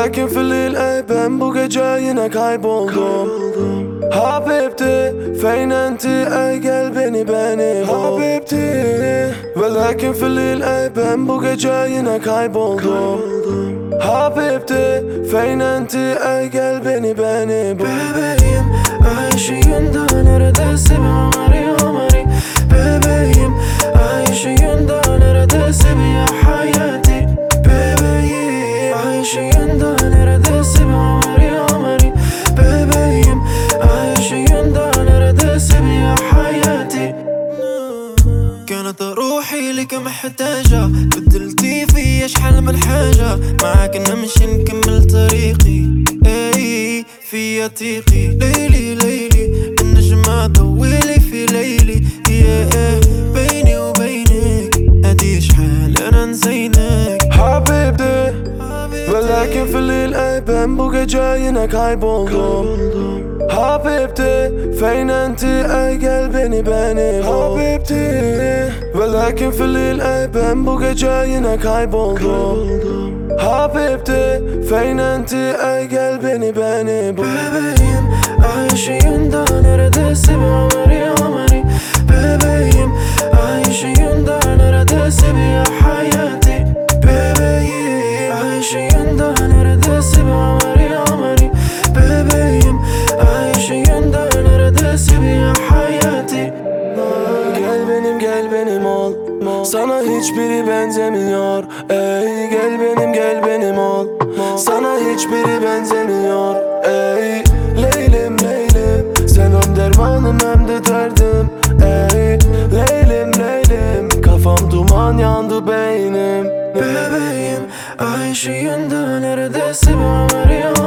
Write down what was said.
lakin fil ben bu gece yine kayboldum. Habibti feynenti ey gel beni Habibti ve lakin fil ben bu gece yine kayboldum. Habibti feynenti ey gel beni Bebeğim Ayşe'yinden neredeyse bir Amari Bebeğim Ayşe'yinden neredeyse bir ya hayati Bebeğim Ayşe'yinden neredeyse bir Amari Bebeğim Ayşe'yinden neredeyse bir ya hayati كانت روحي لك محتاجة بدلتي في اشحال من حاجة معاك نمشي نكمل طريقي اي في طيقي ليلي ليلي النجمة ضويلي في ليلي بيني وبينك ادي شحال انا نسينك Habibti ve lakin fil ben bu gece yine kayboldum. Habibti feynenti ey gel beni Habibti ve lakin fil ben bu gece yine kayboldum. Habibti feynenti ey gel beni Bebeğim Ayşe'yinden neredeyse bir Amari Bebeğim Ayşe'yinden neredeyse bir ya hayati Bebeğim Ayşe'yinden neredeyse bir Amari Bebeğim Ayşe'yinden neredeyse bir ya hayati Gel benim ol sana hiçbiri benzemiyor. Ey gel benim ol sana hiçbiri benzemiyor. Ey Leylim sen hem dermanım hem de derdim. Ey Leylim kafam duman yandı beynim. Bebeğim Ayşe'yinden neredeyse bir